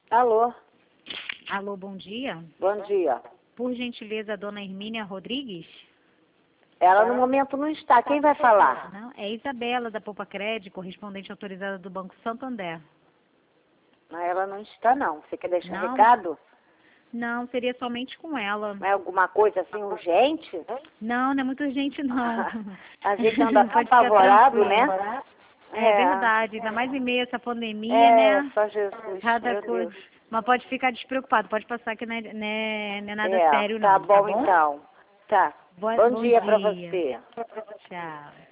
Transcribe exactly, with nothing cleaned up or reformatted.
Alô? Alô, bom dia. Bom dia. Por gentileza, dona Hermínia Rodrigues? Ela no momento não está. Quem vai falar? Não, é Isabela, da Poupa Crédito, correspondente autorizada do Banco Santander. Não, ela não está, não. Você quer deixar Não? recado? Não, seria somente com ela. É alguma coisa assim urgente? Não, não é muito urgente, não. A gente anda tão Pode ficar apavorado, tranquila. né? É verdade, ainda mais em meio a essa pandemia, É, né? só Jesus, Cada meu coisa. Deus. Mas pode ficar despreocupado, pode passar que não é, não é, não é nada É, sério, tá não, tá bom bom? então. Tá. Boa- Bom bom dia pra dia. você. Tchau.